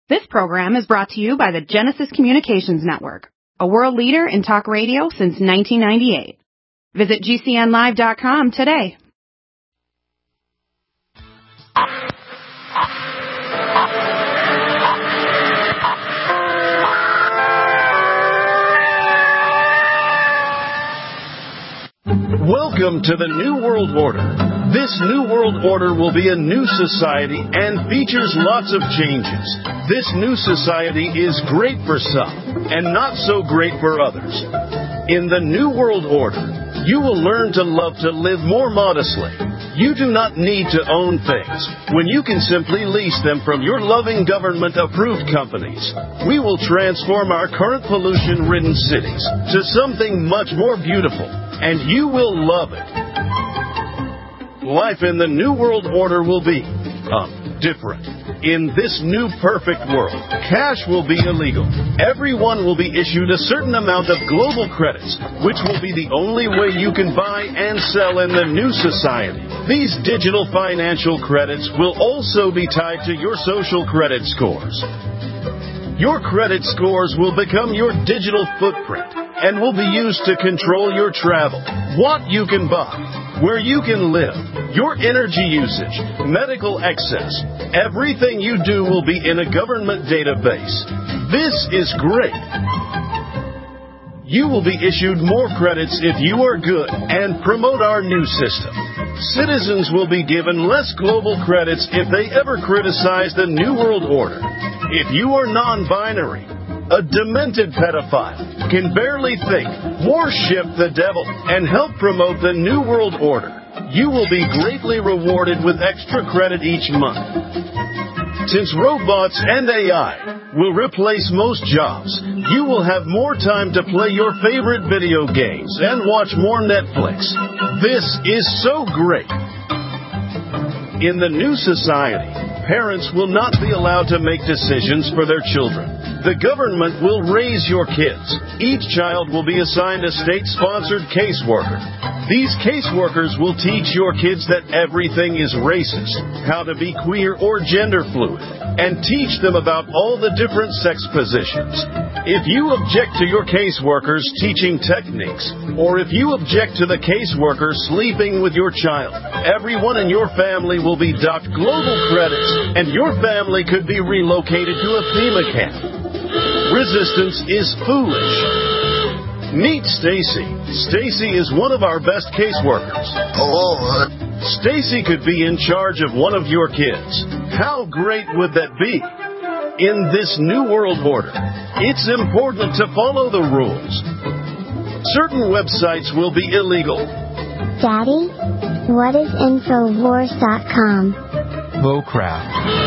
This program is brought to you by the Genesis Communications Network, a world leader in talk radio since 1998. Visit GCNlive.com today. Welcome to the New World Order. This New World Order will be a new society and features lots of changes. This new society is great for some and not so great for others. In the New World Order, you will learn to love to live more modestly. You do not need to own things when you can simply lease them from your loving government-approved companies. We will transform our current pollution-ridden cities to something much more beautiful, and you will love it. Life in the New World Order will be different. In this new perfect world, cash will be illegal. Everyone will be issued a certain amount of global credits, which will be the only way you can buy and sell in the new society. These digital financial credits will also be tied to your social credit scores. Your credit scores will become your digital footprint and will be used to control your travel, what you can buy, where you can live, your energy usage, medical excess. Everything you do will be in a government database. This is great. You will be issued more credits if you are good and promote our new system. Citizens will be given less global credits if they ever criticize the New World Order. If you are non-binary, a demented pedophile, can barely think, worship the devil, and help promote the New World Order, you will be greatly rewarded with extra credit each month. Since robots and AI will replace most jobs, you will have more time to play your favorite video games and watch more Netflix. This is so great. In the new society, parents will not be allowed to make decisions for their children. The government will raise your kids. Each child will be assigned a state-sponsored caseworker. These caseworkers will teach your kids that everything is racist, how to be queer or gender fluid, and teach them about all the different sex positions. If you object to your caseworkers teaching techniques, or if you object to the caseworker sleeping with your child, everyone in your family will be docked global credits, and your family could be relocated to a FEMA camp. Resistance is foolish. Meet Stacy. Stacy is one of our best caseworkers. Hello. Stacy could be in charge of one of your kids. How great would that be? In this New World Order, it's important to follow the rules. Certain websites will be illegal. Daddy, what is Infowars.com? Low crap.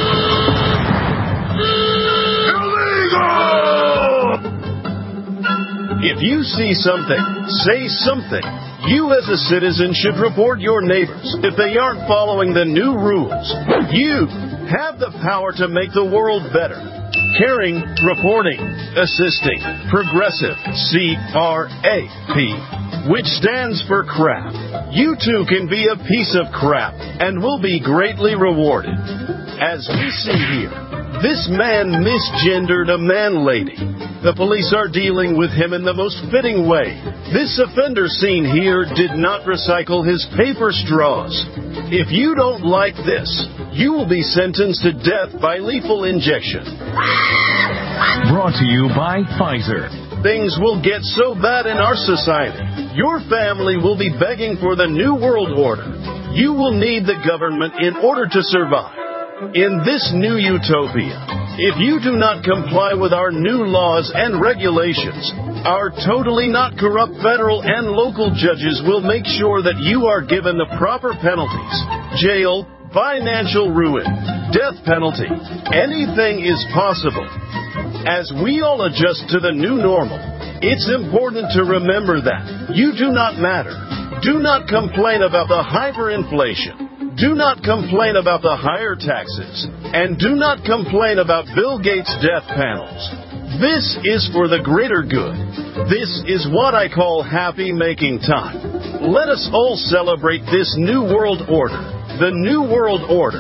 If you see something, say something. You as a citizen should report your neighbors if they aren't following the new rules. You have the power to make the world better. Caring, reporting, assisting, progressive, CRAP, which stands for crap. You too can be a piece of crap and will be greatly rewarded. As we see here, this man misgendered a man lady. The police are dealing with him in the most fitting way. This offender seen here did not recycle his paper straws. If you don't like this, you will be sentenced to death by lethal injection. Brought to you by Pfizer. Things will get so bad in our society. Your family will be begging for the New World Order. You will need the government in order to survive. In this new utopia, if you do not comply with our new laws and regulations, our totally not corrupt federal and local judges will make sure that you are given the proper penalties. Jail, financial ruin, death penalty, anything is possible. As we all adjust to the new normal, it's important to remember that you do not matter. Do not complain about the hyperinflation. Do not complain about the higher taxes, and do not complain about Bill Gates' death panels. This is for the greater good. This is what I call happy making time. Let us all celebrate this New World Order. The New World Order.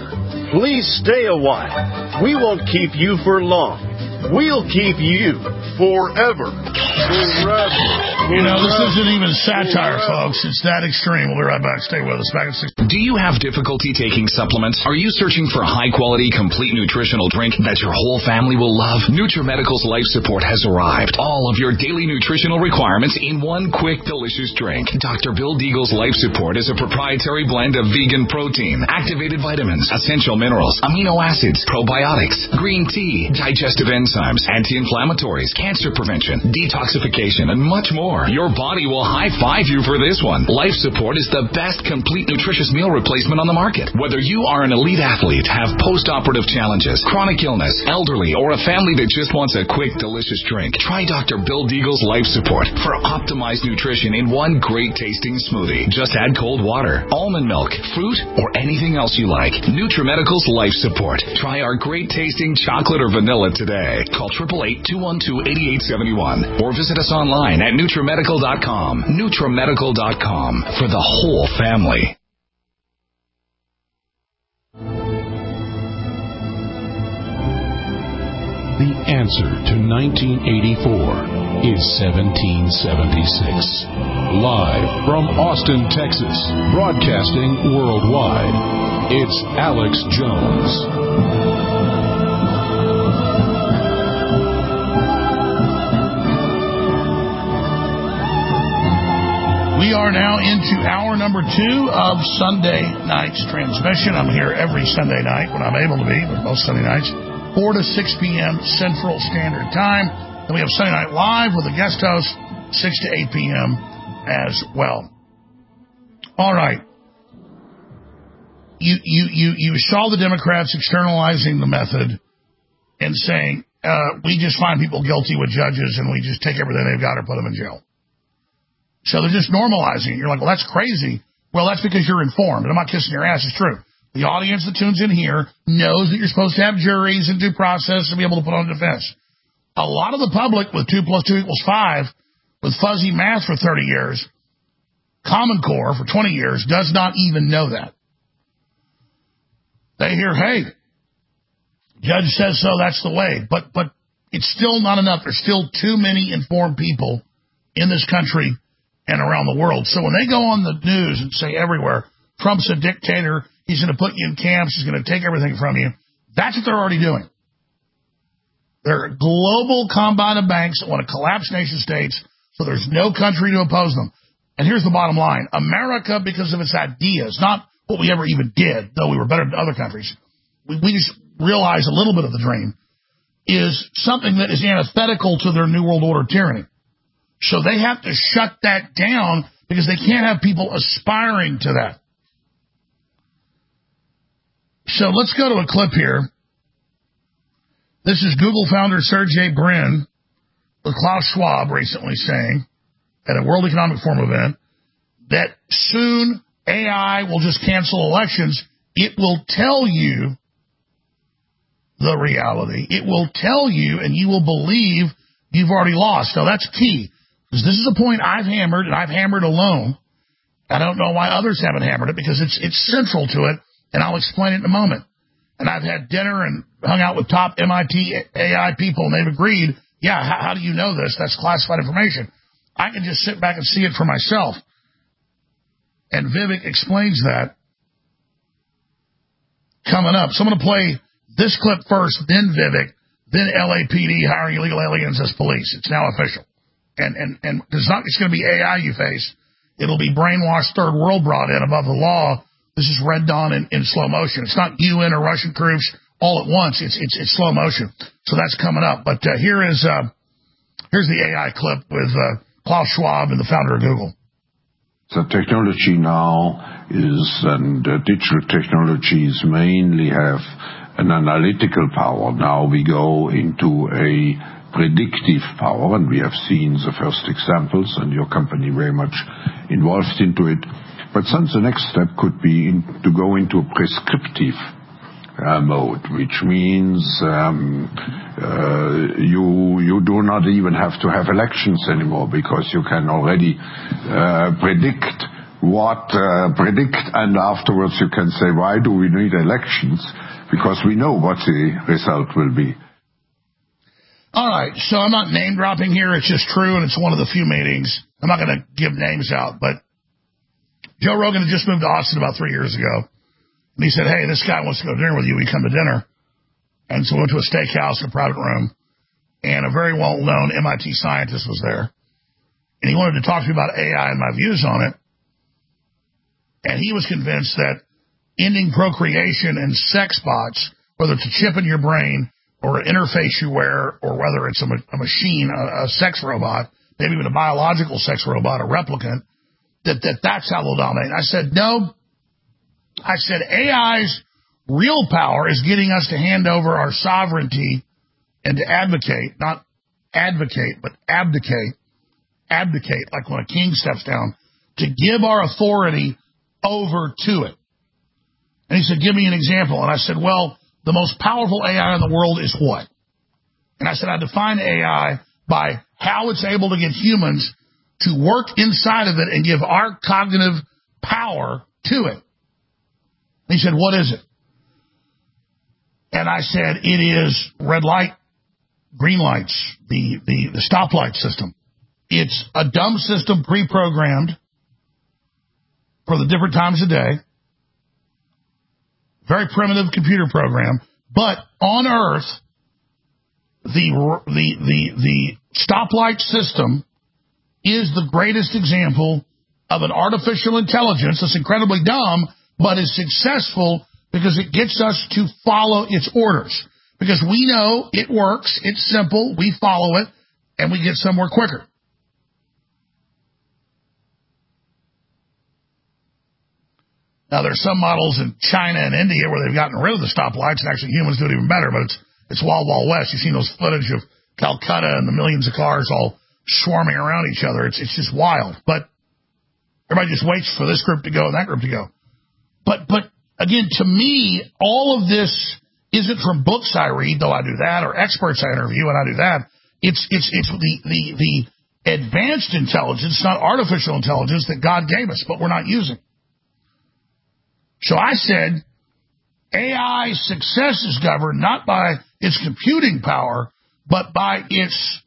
Please stay a while. We won't keep you for long. We'll keep you forever. Forever. You know, this isn't even satire, folks. It's that extreme. We'll be right back. Stay with us. Back at 6. Do you have difficulty taking supplements? Are you searching for a high-quality, complete nutritional drink that your whole family will love? NutriMedical's Life Support has arrived. All of your daily nutritional requirements in one quick, delicious drink. Dr. Bill Deagle's Life Support is a proprietary blend of vegan protein, activated vitamins, essential minerals, amino acids, probiotics, green tea, digestive enzymes, anti-inflammatories, cancer prevention, detoxification, and much more. Your body will high-five you for this one. Life Support is the best complete nutritious meal replacement on the market. Whether you are an elite athlete, have post-operative challenges, chronic illness, elderly, or a family that just wants a quick, delicious drink, try Dr. Bill Deagle's Life Support for optimized nutrition in one great-tasting smoothie. Just add cold water, almond milk, fruit, or anything else you like. NutriMedical's Life Support. Try our great-tasting chocolate or vanilla today. Call 888-212-8871 or visit us online at NutriMedical.com. NutriMedical.com for the whole family. The answer to 1984 is 1776. Live from Austin, Texas, broadcasting worldwide, it's Alex Jones. We are now into hour number 2 of Sunday night's transmission. I'm here every Sunday night when I'm able to be, but most Sunday nights, 4 to 6 p.m. Central Standard Time. Then we have Sunday Night Live with a guest host, 6 to 8 p.m. as well. All right. You saw the Democrats externalizing the method and saying, we just find people guilty with judges and we just take everything they've got or put them in jail. So they're just normalizing it. You're like, well, that's crazy. Well, that's because you're informed. And I'm not kissing your ass. It's true. The audience that tunes in here knows that you're supposed to have juries and due process to be able to put on defense. A lot of the public with 2 + 2 = 5, with fuzzy math for 30 years, Common Core for 20 years, does not even know that. They hear, hey, judge says so, that's the way. But it's still not enough. There's still too many informed people in this country and around the world. So when they go on the news and say everywhere, Trump's a dictator, he's going to put you in camps, he's going to take everything from you, that's what they're already doing. They're global combine of banks that want to collapse nation states so there's no country to oppose them. And here's the bottom line. America, because of its ideas, not what we ever even did, though we were better than other countries, we just realized a little bit of the dream, is something that is antithetical to their New World Order tyranny. So they have to shut that down because they can't have people aspiring to that. So let's go to a clip here. This is Google founder Sergey Brin with Klaus Schwab recently saying at a World Economic Forum event that soon AI will just cancel elections. It will tell you the reality. It will tell you, and you will believe you've already lost. Now, that's key. Because this is a point I've hammered, and I've hammered alone. I don't know why others haven't hammered it, because it's central to it, and I'll explain it in a moment. And I've had dinner and hung out with top MIT AI people, and they've agreed, yeah, how do you know this? That's classified information. I can just sit back and see it for myself. And Vivek explains that coming up. So I'm going to play this clip first, then Vivek, then LAPD hiring illegal aliens as police. It's now official. And it's not just going to be AI you face. It'll be brainwashed third world brought in above the law. This is Red Dawn in slow motion. It's not UN or Russian troops all at once. It's slow motion. So that's coming up. But here's the AI clip with Klaus Schwab and the founder of Google. The technology now is, and digital technologies mainly have an analytical power. Now we go into a predictive power, and we have seen the first examples, and your company very much involved into it. But then the next step could be to go into a prescriptive mode, which means you do not even have to have elections anymore, because you can already predict, and afterwards you can say, why do we need elections? because we know what the result will be. All right, so I'm not name dropping here. It's just true, and it's one of the few meetings. I'm not going to give names out, but Joe Rogan had just moved to Austin about 3 years ago, and he said, hey, this guy wants to go to dinner with you. Will you come to dinner? And so we went to a steakhouse in a private room, and a very well-known MIT scientist was there, and he wanted to talk to me about AI and my views on it, and he was convinced that ending procreation and sex bots, whether it's a chip in your brain or an interface you wear, or whether it's a machine, a sex robot, maybe even a biological sex robot, a replicant, that's how they'll dominate. I said, no. I said, AI's real power is getting us to hand over our sovereignty and to advocate, not advocate, but abdicate, like when a king steps down, to give our authority over to it. And he said, give me an example. And I said, well, the most powerful AI in the world is what? And I said, I define AI by how it's able to get humans to work inside of it and give our cognitive power to it. And he said, what is it? And I said, it is red light, green lights, the stoplight system. It's a dumb system pre-programmed for the different times of day. Very primitive computer program, but on Earth, the stoplight system is the greatest example of an artificial intelligence that's incredibly dumb, but is successful because it gets us to follow its orders. Because we know it works, it's simple, we follow it, and we get somewhere quicker. Now, there's some models in China and India where they've gotten rid of the stoplights, and actually humans do it even better, but it's Wild Wild West. You've seen those footage of Calcutta and the millions of cars all swarming around each other. It's just wild. But everybody just waits for this group to go and that group to go. But again, to me, all of this isn't from books I read, though I do that, or experts I interview and I do that. It's the advanced intelligence, not artificial intelligence, that God gave us, but we're not using. So I said, AI success is governed not by its computing power, but by its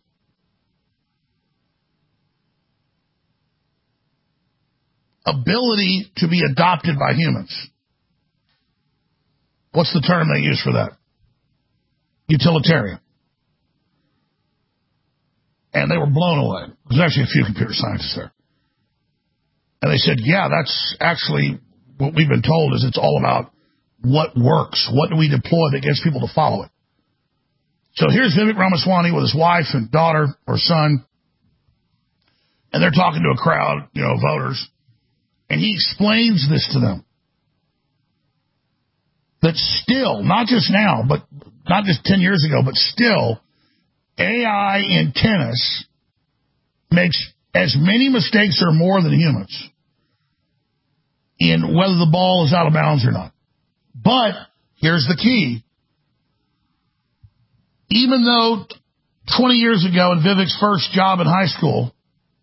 ability to be adopted by humans. What's the term they use for that? Utilitarian. And they were blown away. There's actually a few computer scientists there. And they said, yeah, that's actually what we've been told is it's all about what works. What do we deploy that gets people to follow it? So here's Vivek Ramaswamy with his wife and daughter or son, and they're talking to a crowd, of voters, and he explains this to them. That still, not just now, but not just 10 years ago, but still, AI in tennis makes as many mistakes or more than humans in whether the ball is out of bounds or not. But here's the key. Even though 20 years ago in Vivek's first job in high school,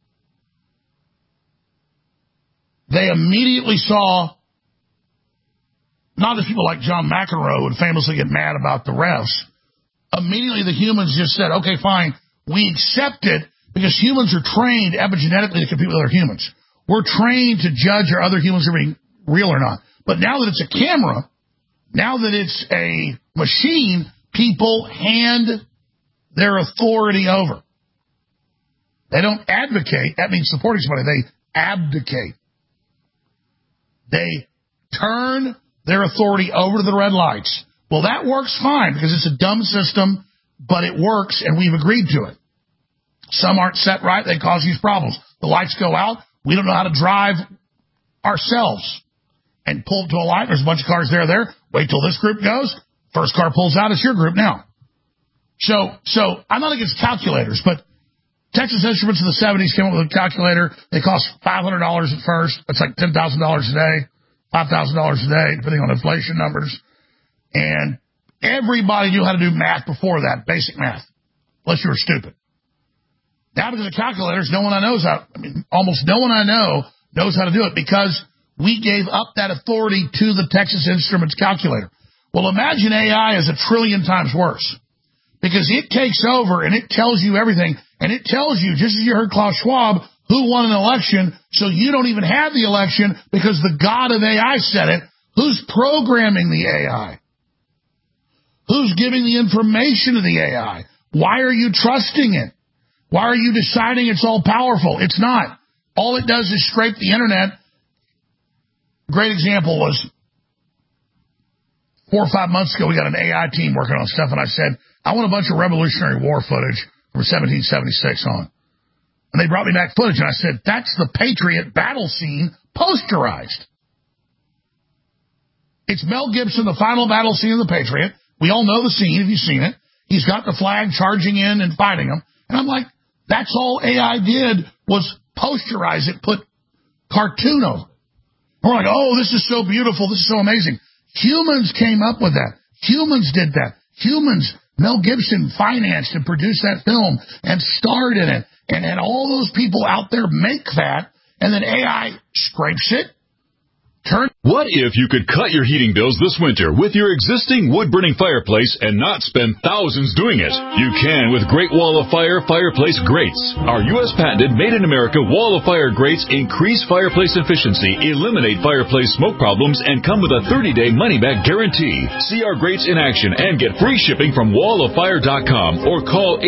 they immediately saw, not just people like John McEnroe would famously get mad about the refs, immediately the humans just said, okay, fine, we accept it because humans are trained epigenetically to compete with other humans. We're trained to judge are other humans are being real or not. But now that it's a camera, now that it's a machine, people hand their authority over. They don't advocate. That means supporting somebody. They abdicate. They turn their authority over to the red lights. Well, that works fine because it's a dumb system, but it works, and we've agreed to it. Some aren't set right. They cause these problems. The lights go out. We don't know how to drive ourselves. And pull to a light. There's a bunch of cars there. Wait till this group goes. First car pulls out. It's your group now. So I'm not against calculators, but Texas Instruments in the 70s came up with a calculator. They cost $500 at first. That's like $10,000 a day, $5,000 a day, depending on inflation numbers. And everybody knew how to do math before that, basic math, unless you were stupid. Now because of calculators, almost no one I know knows how to do it because we gave up that authority to the Texas Instruments calculator. Well, imagine AI is 1 trillion times worse. Because it takes over and it tells you everything. And it tells you, just as you heard Klaus Schwab, who won an election, so you don't even have the election because the god of AI said it. Who's programming the AI? Who's giving the information to the AI? Why are you trusting it? Why are you deciding it's all powerful? It's not. All it does is scrape the internet. Great example was 4 or 5 months ago, we got an AI team working on stuff, and I said, I want a bunch of Revolutionary War footage from 1776 on. And they brought me back footage, and I said, that's the Patriot battle scene posterized. It's Mel Gibson, the final battle scene of the Patriot. We all know the scene, if you've seen it. He's got the flag charging in and fighting them. And I'm like, that's all AI did was posterize it, put cartoon over. We're like, oh, this is so beautiful. This is so amazing. Humans came up with that. Humans did that. Humans, Mel Gibson financed and produced that film and starred in it. And all those people out there make that, and then AI scrapes it. What if you could cut your heating bills this winter with your existing wood-burning fireplace and not spend thousands doing it? You can with Great Wall of Fire fireplace grates. Our U.S. patented made-in-America Wall of Fire grates increase fireplace efficiency, eliminate fireplace smoke problems, and come with a 30-day money-back guarantee. See our grates in action and get free shipping from walloffire.com or call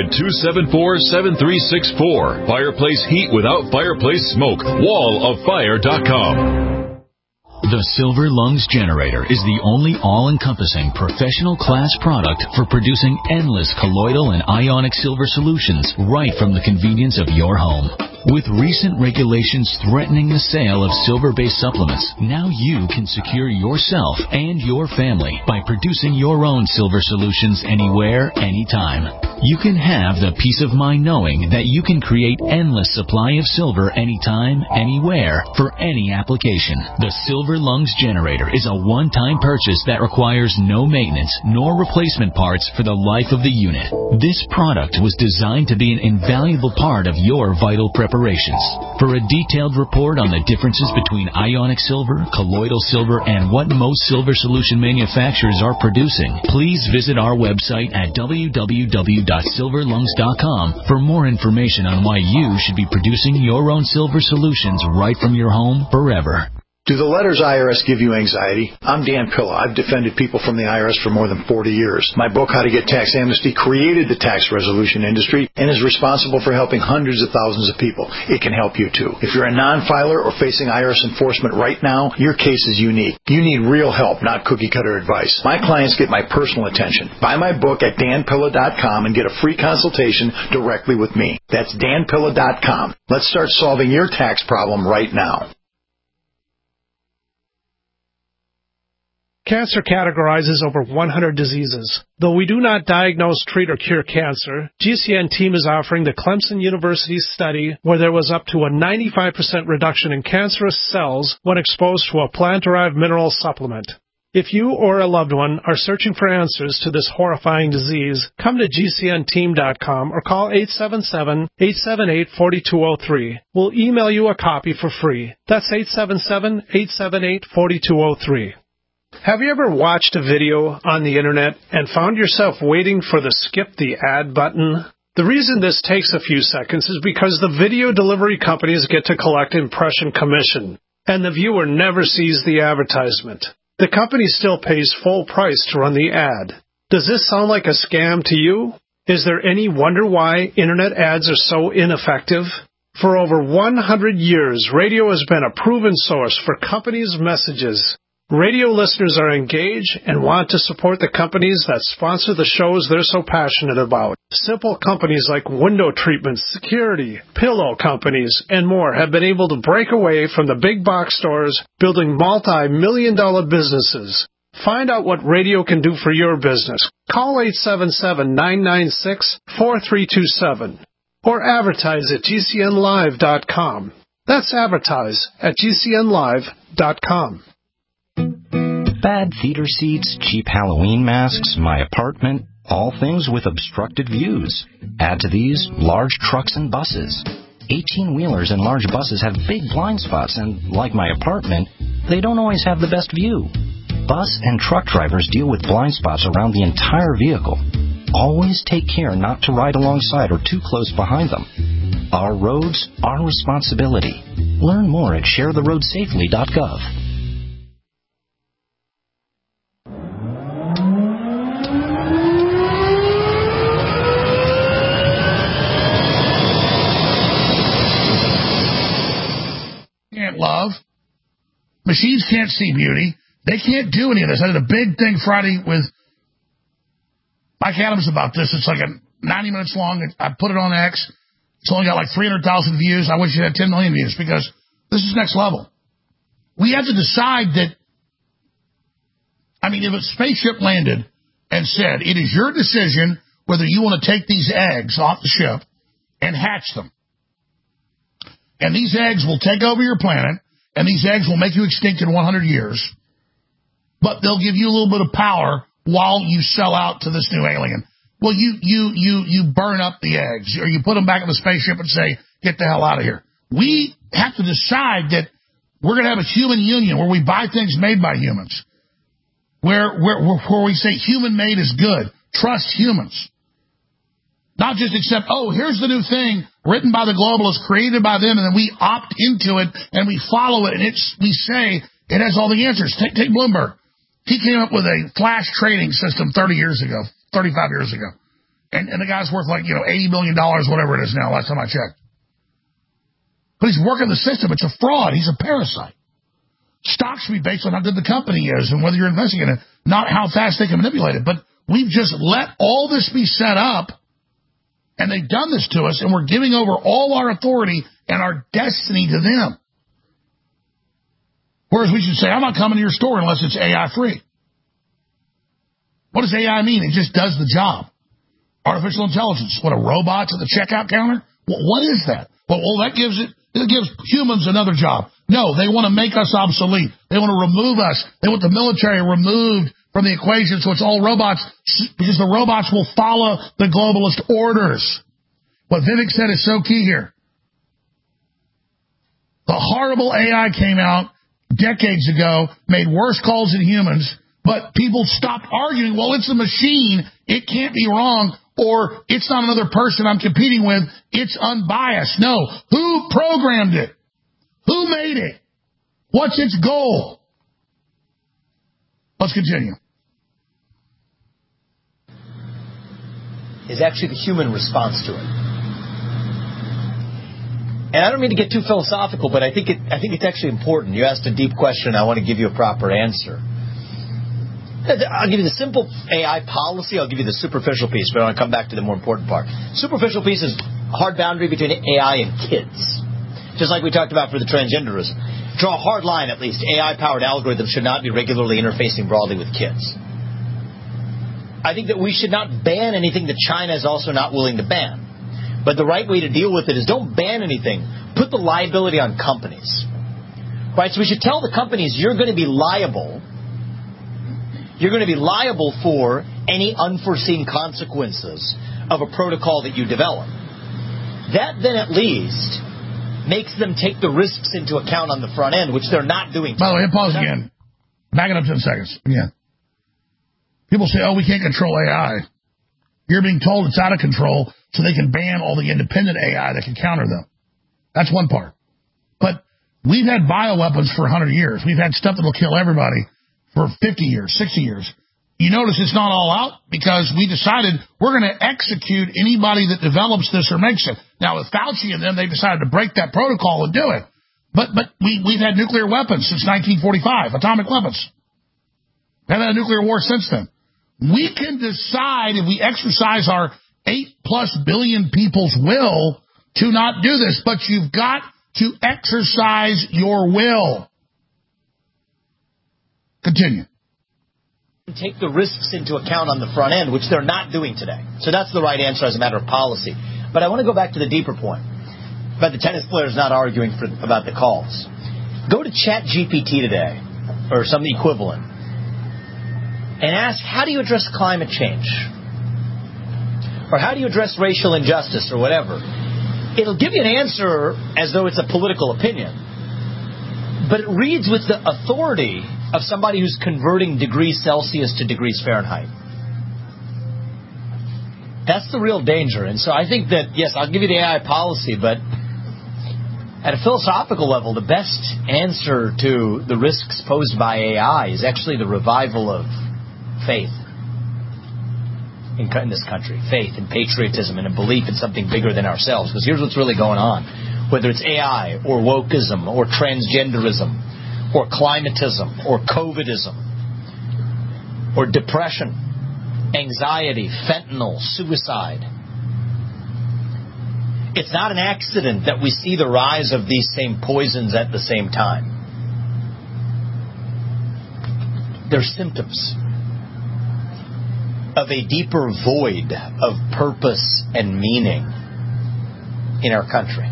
800-274-7364. Fireplace heat without fireplace smoke. walloffire.com. The Silver Lungs Generator is the only all-encompassing professional class product for producing endless colloidal and ionic silver solutions right from the convenience of your home. With recent regulations threatening the sale of silver-based supplements, now you can secure yourself and your family by producing your own silver solutions anywhere, anytime. You can have the peace of mind knowing that you can create endless supply of silver anytime, anywhere, for any application. The Silver Lungs Generator is a one-time purchase that requires no maintenance nor replacement parts for the life of the unit. This product was designed to be an invaluable part of your vital preparations. For a detailed report on the differences between ionic silver, colloidal silver, and what most silver solution manufacturers are producing, please visit our website at www.silverlungs.com for more information on why you should be producing your own silver solutions right from your home forever. Do the letters IRS give you anxiety? I'm Dan Pilla. I've defended people from the IRS for more than 40 years. My book, How to Get Tax Amnesty, created the tax resolution industry and is responsible for helping hundreds of thousands of people. It can help you too. If you're a non-filer or facing IRS enforcement right now, your case is unique. You need real help, not cookie-cutter advice. My clients get my personal attention. Buy my book at danpilla.com and get a free consultation directly with me. That's danpilla.com. Let's start solving your tax problem right now. Cancer categorizes over 100 diseases. Though we do not diagnose, treat, or cure cancer, GCN team is offering the Clemson University study where there was up to a 95% reduction in cancerous cells when exposed to a plant-derived mineral supplement. If you or a loved one are searching for answers to this horrifying disease, come to GCNteam.com or call 877-878-4203. We'll email you a copy for free. That's 877-878-4203. Have you ever watched a video on the internet and found yourself waiting for the skip the ad button? The reason this takes a few seconds is because the video delivery companies get to collect impression commission, and the viewer never sees the advertisement. The company still pays full price to run the ad. Does this sound like a scam to you? Is there any wonder why internet ads are so ineffective? For over 100 years, radio has been a proven source for companies' messages. Radio listeners are engaged and want to support the companies that sponsor the shows they're so passionate about. Simple companies like window treatments, security, pillow companies, and more have been able to break away from the big box stores, building multi-million-dollar businesses. Find out what radio can do for your business. Call 877-996-4327 or advertise at GCNlive.com. That's advertise at GCNlive.com. Bad theater seats, cheap Halloween masks, my apartment, all things with obstructed views. Add to these large trucks and buses. 18-wheelers and large buses have big blind spots, and like my apartment, they don't always have the best view. Bus and truck drivers deal with blind spots around the entire vehicle. Always take care not to ride alongside or too close behind them. Our roads, our responsibility. Learn more at sharetheroadsafely.gov. Can't love. Machines can't see beauty. They can't do any of this. I did a big thing Friday with Mike Adams about this. It's like 90 minutes long. I put it on X. It's only got like 300,000 views. I wish it had 10 million views because this is next level. We have to decide that, if a spaceship landed and said, it is your decision whether you want to take these eggs off the ship and hatch them. And these eggs will take over your planet, and these eggs will make you extinct in 100 years. But they'll give you a little bit of power while you sell out to this new alien. Well, you burn up the eggs, or you put them back in the spaceship and say, get the hell out of here. We have to decide that we're going to have a human union where we buy things made by humans, where we say human made is good. Trust humans. Not just accept, here's the new thing written by the globalists, created by them, and then we opt into it and we follow it, and we say it has all the answers. Take Bloomberg. He came up with a flash trading system 35 years ago. And the guy's worth $80 million, whatever it is now, last time I checked. But he's working the system. It's a fraud. He's a parasite. Stocks should be based on how good the company is and whether you're investing in it, not how fast they can manipulate it. But we've just let all this be set up, and they've done this to us, and we're giving over all our authority and our destiny to them. Whereas we should say, I'm not coming to your store unless it's AI free. What does AI mean? It just does the job. Artificial intelligence. What, a robot to the checkout counter? What is that? Well, that gives humans another job. No, they want to make us obsolete. They want to remove us. They want the military removed from the equation so it's all robots, because the robots will follow the globalist orders. What Vivek said is so key here. The horrible AI came out decades ago, made worse calls than humans, but people stopped arguing, well, it's a machine, it can't be wrong, or it's not another person I'm competing with, it's unbiased. No. Who programmed it? Who made it? What's its goal? Let's continue. Is actually the human response to it. And I don't mean to get too philosophical, but I think it's actually important. You asked a deep question. I want to give you a proper answer. I'll give you the simple AI policy. I'll give you the superficial piece, but I want to come back to the more important part. Superficial piece is a hard boundary between AI and kids. Just like we talked about for the transgenderism. Draw a hard line, at least. AI-powered algorithms should not be regularly interfacing broadly with kids. I think that we should not ban anything that China is also not willing to ban. But the right way to deal with it is don't ban anything. Put the liability on companies. Right? So we should tell the companies you're going to be liable. You're going to be liable for any unforeseen consequences of a protocol that you develop. That then at least makes them take the risks into account on the front end, which they're not doing. By the way, pause again. Back it up 10 seconds. Yeah. People say, we can't control AI. You're being told it's out of control so they can ban all the independent AI that can counter them. That's one part. But we've had bioweapons for 100 years. We've had stuff that will kill everybody for 50 years, 60 years. You notice it's not all out because we decided we're going to execute anybody that develops this or makes it. Now, with Fauci and them, they decided to break that protocol and do it. But we've had nuclear weapons since 1945, atomic weapons. We haven't had a nuclear war since then. We can decide if we exercise our 8+ billion people's will to not do this, but you've got to exercise your will. Continue. Take the risks into account on the front end, which they're not doing today. So that's the right answer as a matter of policy. But I want to go back to the deeper point about the tennis players not arguing about the calls. Go to ChatGPT today, or some equivalent, and ask, how do you address climate change? Or how do you address racial injustice or whatever? It'll give you an answer as though it's a political opinion. But it reads with the authority of somebody who's converting degrees Celsius to degrees Fahrenheit. That's the real danger. And so I think that, yes, I'll give you the AI policy, but at a philosophical level, the best answer to the risks posed by AI is actually the revival of faith in this country. Faith and patriotism and a belief in something bigger than ourselves. Because here's what's really going on. Whether it's AI or wokeism or transgenderism or climatism or COVIDism or depression, anxiety, fentanyl, suicide. It's not an accident that we see the rise of these same poisons at the same time. They're symptoms of a deeper void of purpose and meaning in our country.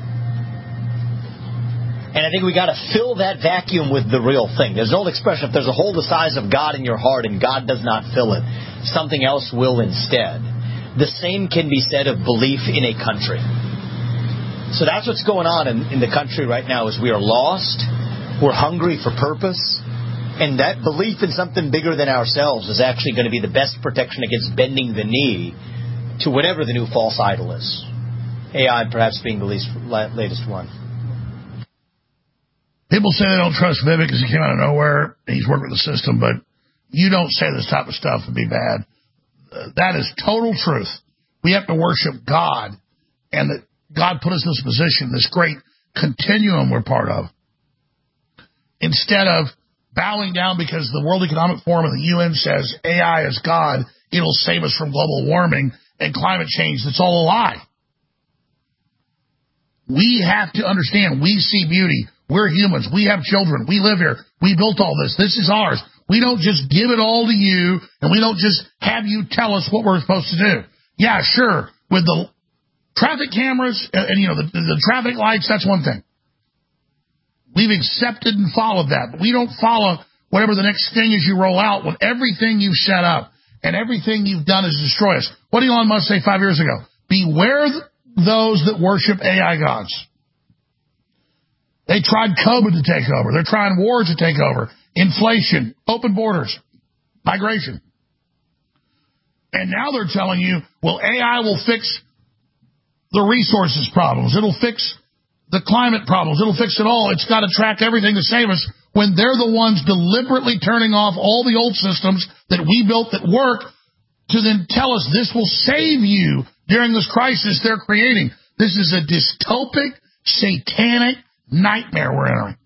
And I think we got to fill that vacuum with the real thing. There's an old expression, if there's a hole the size of God in your heart and God does not fill it, something else will instead. The same can be said of belief in a country. So that's what's going on in the country right now is we are lost, we're hungry for purpose, and that belief in something bigger than ourselves is actually going to be the best protection against bending the knee to whatever the new false idol is. AI perhaps being the latest one. People say they don't trust Vivek because he came out of nowhere and he's worked with the system, but you don't say this type of stuff and be bad. That is total truth. We have to worship God, and that God put us in this position, this great continuum we're part of. Instead of bowing down because the World Economic Forum and the UN says AI is God, it'll save us from global warming and climate change. That's all a lie. We have to understand, we see beauty. We're humans. We have children. We live here. We built all this. This is ours. We don't just give it all to you, and we don't just have you tell us what we're supposed to do. Yeah, sure. With the traffic cameras and you know the traffic lights, that's one thing. We've accepted and followed that. But we don't follow whatever the next thing is you roll out when everything you've set up and everything you've done is destroy us. What did Elon Musk say 5 years ago? Beware those that worship AI gods. They tried COVID to take over. They're trying wars to take over. Inflation, open borders, migration. And now they're telling you, well, AI will fix the resources problems. It'll fix the climate problems. It'll fix it all. It's got to track everything to save us, when they're the ones deliberately turning off all the old systems that we built that work to then tell us this will save you during this crisis they're creating. This is a dystopic, satanic nightmare we're entering.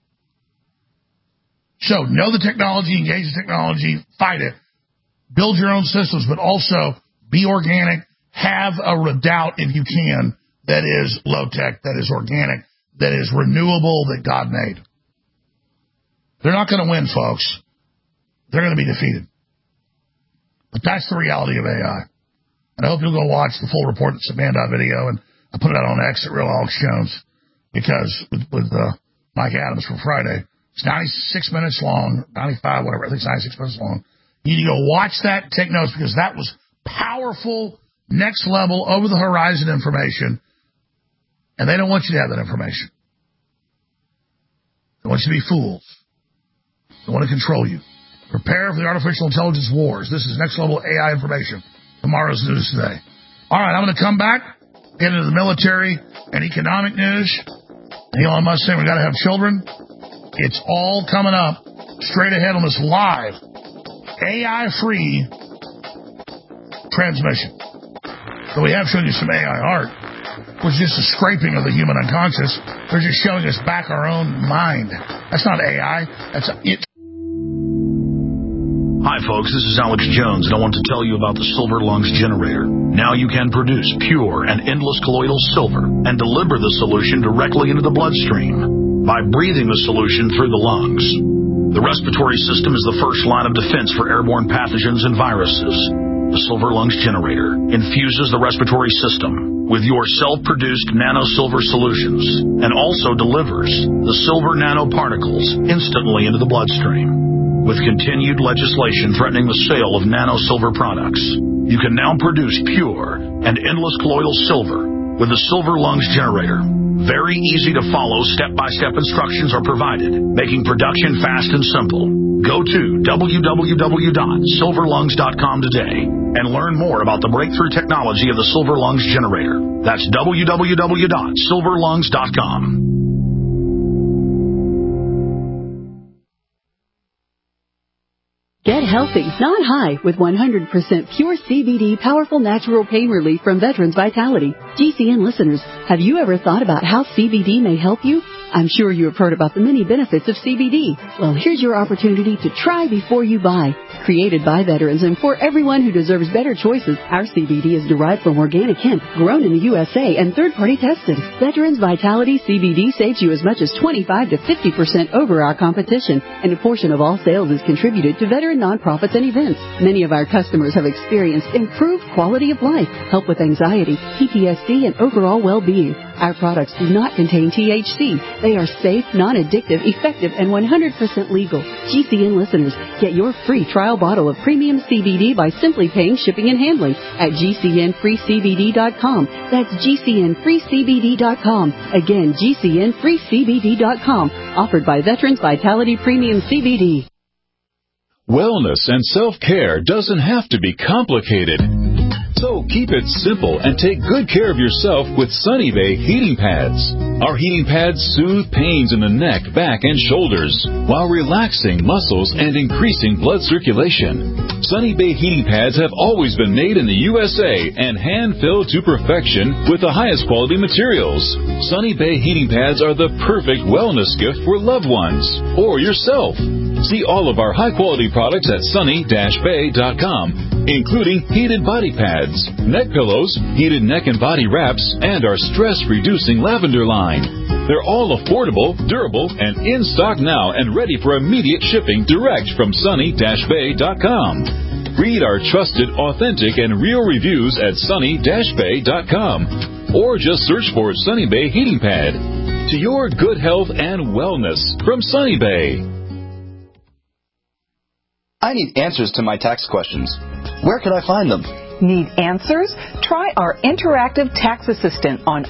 So know the technology, engage the technology, fight it. Build your own systems, but also be organic. Have a redoubt, if you can, that is low-tech, that is organic, that is renewable, that God made. They're not going to win, folks. They're going to be defeated. But that's the reality of AI. And I hope you'll go watch the full report that's a Bandai video, and I put it out on X at Real Alex Jones, because with Mike Adams for Friday, it's 96 minutes long, 95, whatever, I think it's 96 minutes long. You need to go watch that, take notes, because that was powerful, next level, over the horizon information, and they don't want you to have that information. They want you to be fools. They want to control you. Prepare for the artificial intelligence wars. This is next level AI information. Tomorrow's news today. All right, I'm going to come back, get into the military and economic news. Elon Musk saying we got to have children. It's all coming up straight ahead on this live AI-free transmission. So we have shown you some AI art, which is just a scraping of the human unconscious. They're just showing us back our own mind. That's not AI. That's it. Hi, folks. This is Alex Jones, and I want to tell you about the Silver Lungs Generator. Now you can produce pure and endless colloidal silver and deliver the solution directly into the bloodstream by breathing the solution through the lungs. The respiratory system is the first line of defense for airborne pathogens and viruses. The Silver Lungs Generator infuses the respiratory system with your self-produced nano-silver solutions and also delivers the silver nanoparticles instantly into the bloodstream. With continued legislation threatening the sale of nano-silver products, you can now produce pure and endless colloidal silver with the Silver Lungs Generator. Very easy to follow, step-by-step instructions are provided, making production fast and simple. Go to www.silverlungs.com today and learn more about the breakthrough technology of the Silver Lungs Generator. That's www.silverlungs.com. Get healthy, not high, with 100% pure CBD powerful natural pain relief from Veterans Vitality. GCN listeners, have you ever thought about how CBD may help you? I'm sure you have heard about the many benefits of CBD. Well, here's your opportunity to try before you buy. Created by veterans and for everyone who deserves better choices, our CBD is derived from organic hemp, grown in the USA, and third-party tested. Veterans Vitality CBD saves you as much as 25 to 50% over our competition, and a portion of all sales is contributed to veteran nonprofits and events. Many of our customers have experienced improved quality of life, help with anxiety, PTSD, and overall well-being. Our products do not contain THC. They are safe, non-addictive, effective, and 100% legal. GCN listeners, get your free trial bottle of premium CBD by simply paying shipping and handling at GCNFreeCBD.com. That's GCNFreeCBD.com. Again, GCNFreeCBD.com. Offered by Veterans Vitality Premium CBD. Wellness and self-care doesn't have to be complicated. So keep it simple and take good care of yourself with Sunny Bay heating pads. Our heating pads soothe pains in the neck, back, and shoulders while relaxing muscles and increasing blood circulation. Sunny Bay heating pads have always been made in the USA and hand-filled to perfection with the highest quality materials. Sunny Bay heating pads are the perfect wellness gift for loved ones or yourself. See all of our high-quality products at sunny-bay.com, including heated body pads, neck pillows, heated neck and body wraps, and our stress-reducing lavender line. They're all affordable, durable, and in stock now and ready for immediate shipping direct from sunny-bay.com. Read our trusted, authentic, and real reviews at sunny-bay.com or just search for Sunny Bay Heating Pad. To your good health and wellness from Sunny Bay. I need answers to my tax questions. Where can I find them? Need answers? Try our interactive tax assistant on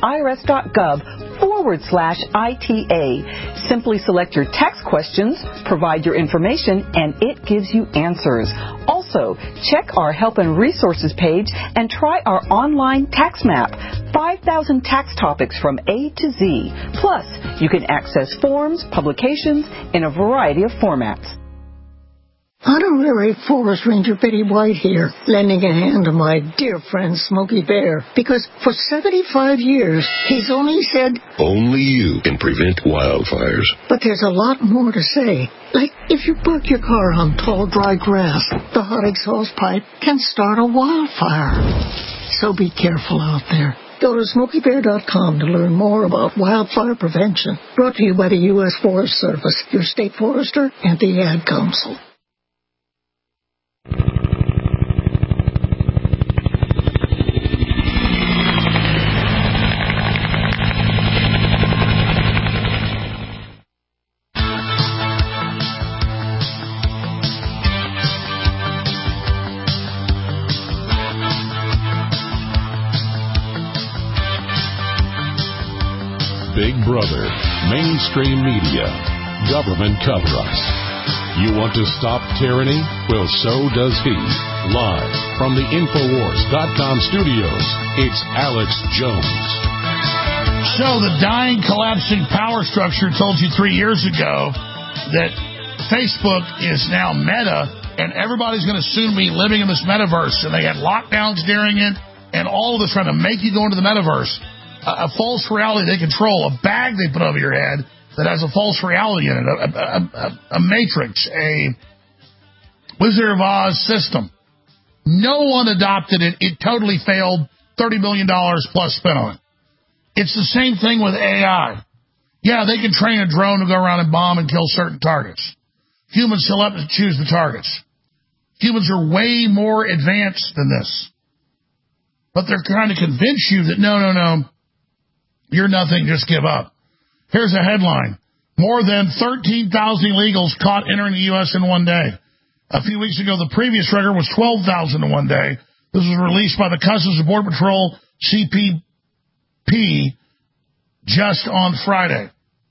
irs.gov/ITA. Simply select your tax questions, provide your information, and it gives you answers. Also, check our help and resources page and try our online tax map. 5,000 tax topics from A to Z. Plus, you can access forms, publications in a variety of formats. Honorary Forest Ranger Betty White here, lending a hand to my dear friend Smokey Bear, because for 75 years, he's only said, only you can prevent wildfires. But there's a lot more to say. Like, if you park your car on tall, dry grass, the hot exhaust pipe can start a wildfire. So be careful out there. Go to SmokeyBear.com to learn more about wildfire prevention. Brought to you by the U.S. Forest Service, your state forester, and the Ad Council. Big Brother, mainstream media, government cover-ups. You want to stop tyranny? Well, so does he. Live from the Infowars.com studios, it's Alex Jones. So the dying, collapsing power structure told you 3 years ago that Facebook is now Meta, and everybody's going to soon be living in this metaverse, and they had lockdowns during it, and all of this trying to make you go into the metaverse. A false reality they control, a bag they put over your head that has a false reality in it, a matrix, a Wizard of Oz system. No one adopted it. It totally failed. $30 million plus spent on it. It's the same thing with AI. Yeah, they can train a drone to go around and bomb and kill certain targets. Humans still have to choose the targets. Humans are way more advanced than this. But they're trying to convince you that no, you're nothing, just give up. Here's a headline. More than 13,000 illegals caught entering the U.S. in one day. A few weeks ago, the previous record was 12,000 in one day. This was released by the Customs and Border Patrol just on Friday.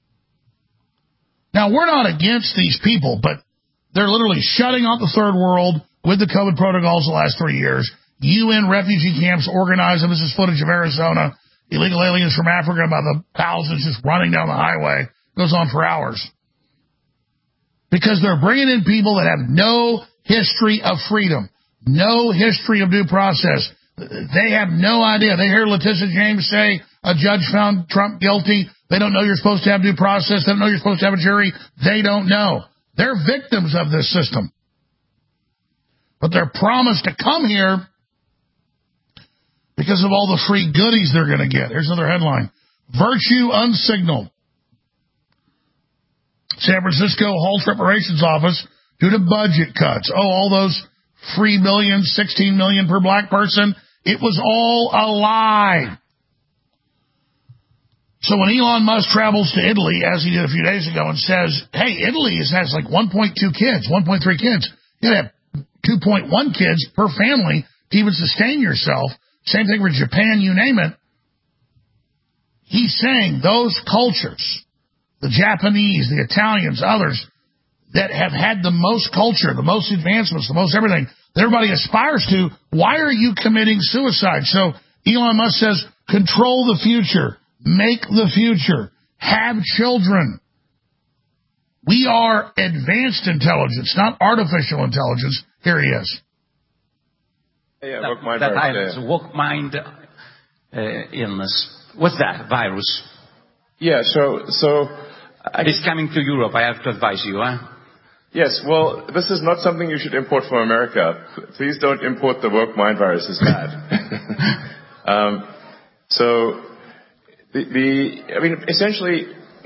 Now, we're not against these people, but they're literally shutting out the third world with the COVID protocols the last 3 years. UN refugee camps organize them. This is footage of Arizona. Illegal aliens from Africa by the thousands just running down the highway. It goes on for hours. Because they're bringing in people that have no history of freedom, no history of due process. They have no idea. They hear Letitia James say a judge found Trump guilty. They don't know you're supposed to have due process. They don't know you're supposed to have a jury. They don't know. They're victims of this system. But they're promised to come here because of all the free goodies they're going to get. Here's another headline. Virtue unsignaled. San Francisco halts reparations office due to budget cuts. Oh, all those free millions, 16 million per black person. It was all a lie. So when Elon Musk travels to Italy, as he did a few days ago, and says, hey, Italy has like 1.2 kids, 1.3 kids. You got to have 2.1 kids per family to even sustain yourself. Same thing for Japan, you name it. He's saying those cultures, the Japanese, the Italians, others, that have had the most culture, the most advancements, the most everything that everybody aspires to, why are you committing suicide? So Elon Musk says, control the future, make the future, have children. We are advanced intelligence, not artificial intelligence. Here he is. Yeah, work mind illness. What's that virus? Yeah, so it's coming to Europe. I have to advise you, huh? Yes, well, this is not something you should import from America. Please don't import the work mind virus. It's bad. Essentially,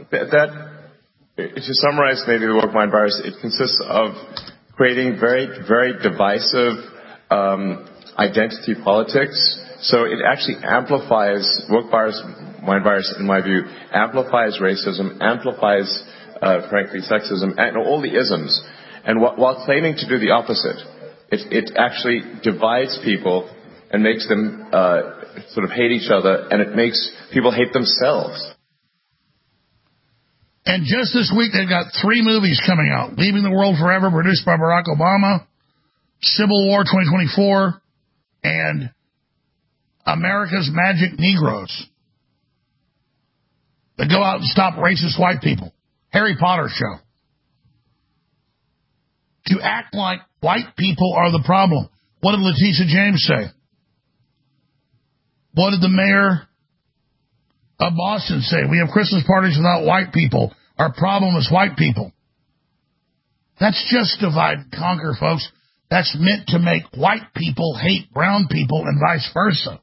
to summarize maybe the work mind virus, it consists of creating very, very divisive identity politics. So it actually amplifies work virus, mind virus, in my view, amplifies racism, amplifies, frankly, sexism, and all the isms. And while claiming to do the opposite, it actually divides people and makes them sort of hate each other, and it makes people hate themselves. And just this week, they've got 3 movies coming out. Leaving the World Forever, produced by Barack Obama, Civil War 2024, and America's Magic Negroes. They go out and stop racist white people. Harry Potter show. To act like white people are the problem. What did Letitia James say? What did the mayor of Boston say? We have Christmas parties without white people. Our problem is white people. That's just divide and conquer, folks. That's meant to make white people hate brown people and vice versa.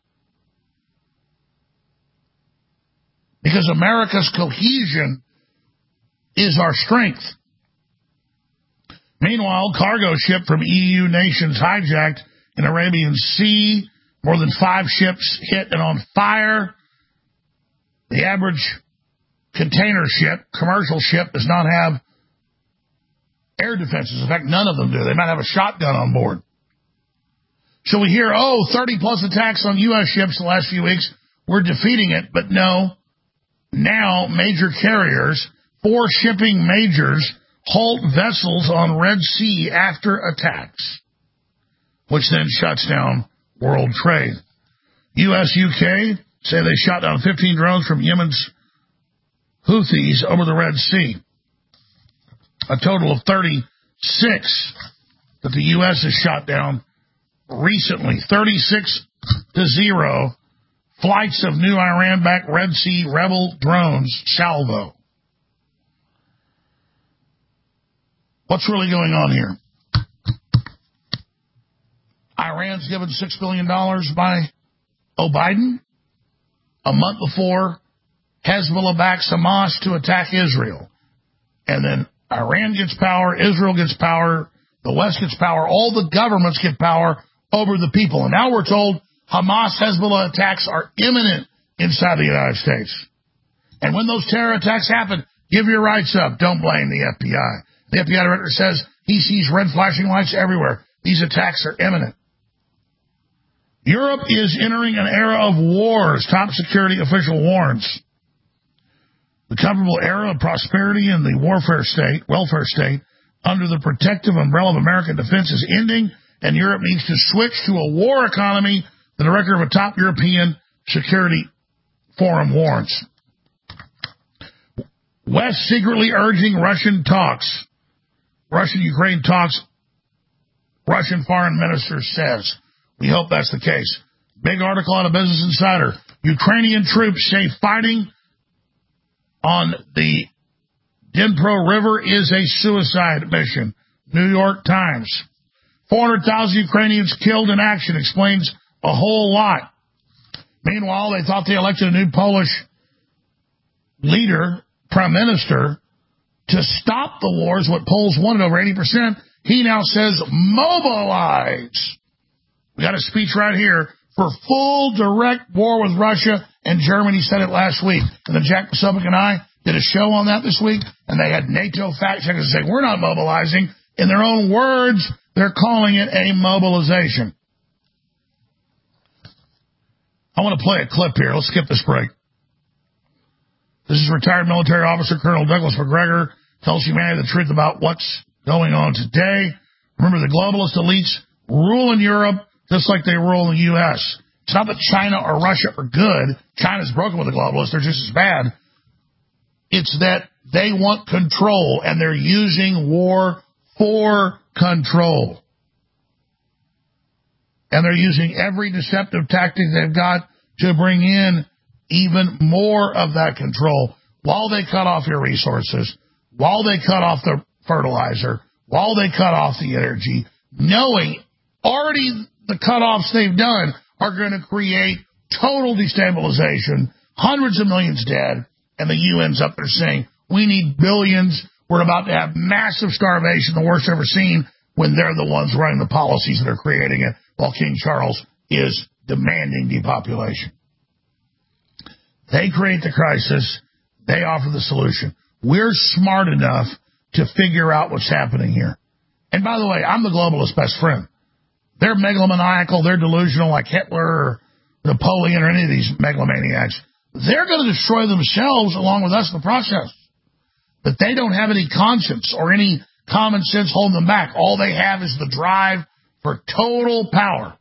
Because America's cohesion is our strength. Meanwhile, cargo ship from EU nations hijacked in Arabian Sea. More than 5 ships hit and on fire. The average container ship, commercial ship, does not have air defenses. In fact, none of them do. They might have a shotgun on board. So we hear, 30-plus attacks on U.S. ships the last few weeks. We're defeating it. But no. Now, major carriers, 4 shipping majors, halt vessels on Red Sea after attacks, which then shuts down world trade. U.S., UK say they shot down 15 drones from Yemen's Houthis over the Red Sea. A total of 36 that the U.S. has shot down recently. 36-0 flights of new Iran-backed Red Sea rebel drones salvo. What's really going on here? Iran's given $6 billion by Biden. A month before, Hezbollah backs Hamas to attack Israel. And then Iran gets power, Israel gets power, the West gets power, all the governments get power over the people. And now we're told Hamas, Hezbollah attacks are imminent inside the United States. And when those terror attacks happen, give your rights up. Don't blame the FBI. The FBI director says he sees red flashing lights everywhere. These attacks are imminent. Europe is entering an era of wars, top security official warns. The comfortable era of prosperity in the welfare state, under the protective umbrella of American defense is ending, and Europe needs to switch to a war economy, the director of a top European security forum warns. West secretly urging Russian talks. Russian-Ukraine talks, Russian foreign minister says. We hope that's the case. Big article out of Business Insider. Ukrainian troops say fighting on the Dnipro River is a suicide mission. New York Times. 400,000 Ukrainians killed in action explains a whole lot. Meanwhile, they thought they elected a new Polish leader, prime minister, to stop the wars, what polls wanted over 80%. He now says mobilize. We got a speech right here for full direct war with Russia, and Germany said it last week. And then Jack Posobiec and I did a show on that this week, and they had NATO fact checkers say, we're not mobilizing. In their own words, they're calling it a mobilization. I want to play a clip here. Let's skip this break. This is retired military officer Colonel Douglas Macgregor tells humanity the truth about what's going on today. Remember, the globalist elites rule in Europe just like they rule in the U.S. It's not that China or Russia are good. China's broken with the globalists. They're just as bad. It's that they want control, and they're using war for control. And they're using every deceptive tactic they've got to bring in even more of that control while they cut off your resources, while they cut off the fertilizer, while they cut off the energy, knowing already the cutoffs they've done are going to create total destabilization, hundreds of millions dead, and the UN's up there saying, we need billions, we're about to have massive starvation, the worst ever seen, when they're the ones running the policies that are creating it, while King Charles is demanding depopulation. They create the crisis. They offer the solution. We're smart enough to figure out what's happening here. And by the way, I'm the globalist best friend. They're megalomaniacal. They're delusional like Hitler or Napoleon or any of these megalomaniacs. They're going to destroy themselves along with us in the process. But they don't have any conscience or any common sense holding them back. All they have is the drive for total power.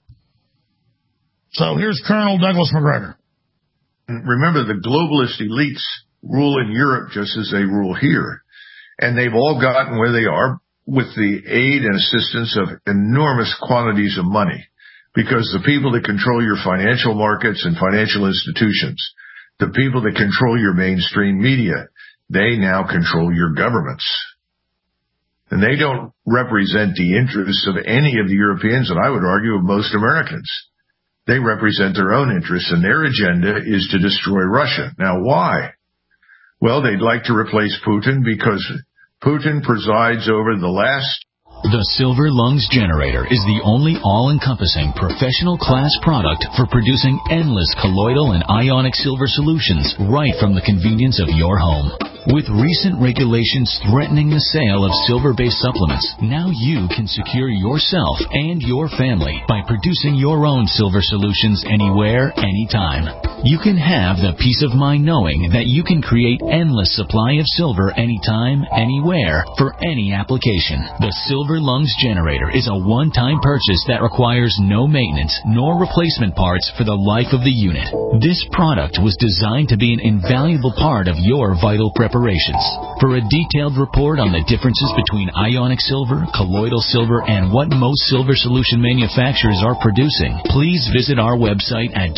So here's Colonel Douglas Macgregor. Remember, the globalist elites rule in Europe just as they rule here. And they've all gotten where they are with the aid and assistance of enormous quantities of money. Because the people that control your financial markets and financial institutions, the people that control your mainstream media, they now control your governments. And they don't represent the interests of any of the Europeans, and I would argue of most Americans. They represent their own interests, and their agenda is to destroy Russia. Now, why? Well, they'd like to replace Putin because Putin presides over the last... The Silver Lungs Generator is the only all-encompassing professional class product for producing endless colloidal and ionic silver solutions right from the convenience of your home. With recent regulations threatening the sale of silver-based supplements, now you can secure yourself and your family by producing your own silver solutions anywhere, anytime. You can have the peace of mind knowing that you can create endless supply of silver anytime, anywhere, for any application. The Silver Lungs Generator is a one-time purchase that requires no maintenance nor replacement parts for the life of the unit. This product was designed to be an invaluable part of your vital preparations. For a detailed report on the differences between ionic silver, colloidal silver, and what most silver solution manufacturers are producing, please visit our website at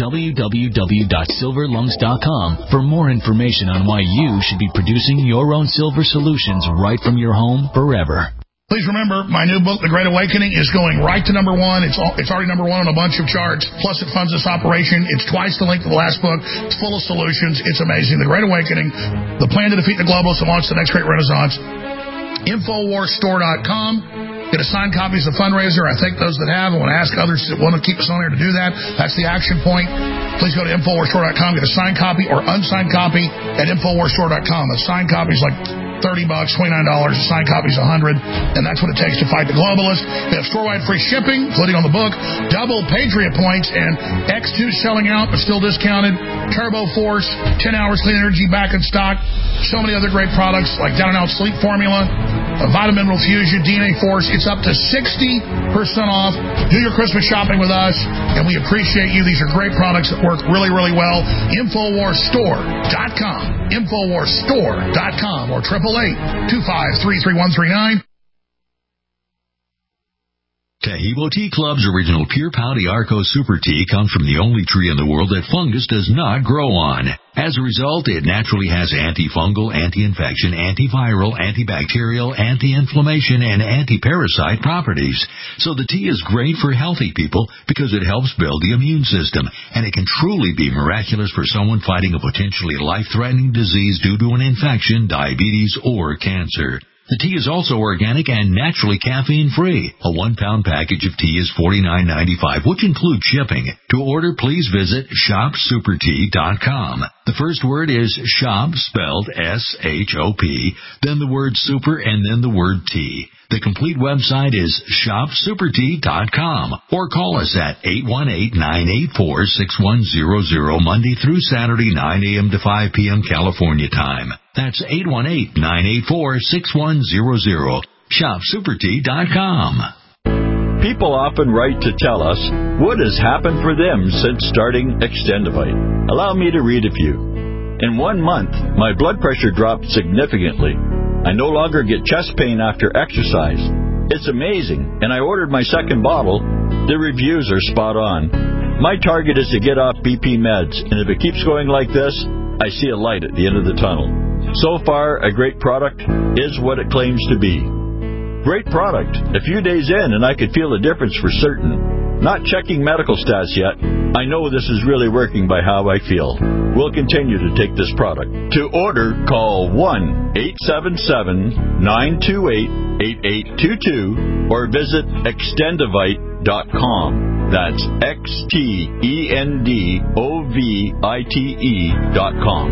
www.silverlungs.com for more information on why you should be producing your own silver solutions right from your home forever. Please remember, my new book, The Great Awakening, is going right to number one. It's already number one on a bunch of charts. Plus, it funds this operation. It's twice the length of the last book. It's full of solutions. It's amazing. The Great Awakening, the plan to defeat the globalists and launch the next great renaissance. InfoWarsStore.com. Get a signed copy as a fundraiser. I thank those that have. I want to ask others that want to keep us on here to do that. That's the action point. Please go to InfoWarsStore.com. Get a signed copy or unsigned copy at InfoWarsStore.com. A signed copy is like $30, $29. The signed copy's $100, and that's what it takes to fight the globalists. They have store-wide free shipping, including on the book, double Patriot points, and X2 selling out but still discounted. Turbo Force, 10 hours clean energy back in stock. So many other great products like Down and Out Sleep Formula, Vitamin Mineral Fusion, DNA Force. It's up to 60% off. Do your Christmas shopping with us, and we appreciate you. These are great products that work really, really well. InfoWarsStore.com. InfoWarsStore.com or 888-253-3139. Taheebo Tea Club's original Pure Pouty Arco Super Tea comes from the only tree in the world that fungus does not grow on. As a result, it naturally has antifungal, anti-infection, antiviral, antibacterial, anti-inflammation, and anti-parasite properties. So the tea is great for healthy people because it helps build the immune system, and it can truly be miraculous for someone fighting a potentially life-threatening disease due to an infection, diabetes, or cancer. The tea is also organic and naturally caffeine-free. A 1-pound package of tea is $49.95, which includes shipping. To order, please visit shopsupertea.com. The first word is shop, spelled S-H-O-P, then the word super, and then the word tea. The complete website is shopsupertea.com, or call us at 818-984-6100 Monday through Saturday, 9 a.m. to 5 p.m. California time. That's 818-984-6100. Shopsupertea.com. People often write to tell us what has happened for them since starting Extendivite. Allow me to read a few. In 1 month, my blood pressure dropped significantly. I no longer get chest pain after exercise. It's amazing, and I ordered my second bottle. The reviews are spot on. My target is to get off BP meds, and if it keeps going like this, I see a light at the end of the tunnel. So far, a great product is what it claims to be. Great product. A few days in, and I could feel a difference for certain. Not checking medical stats yet. I know this is really working by how I feel. We'll continue to take this product. To order, call 1-877-928-8822 or visit Extendivite.com. That's Extendovite.com.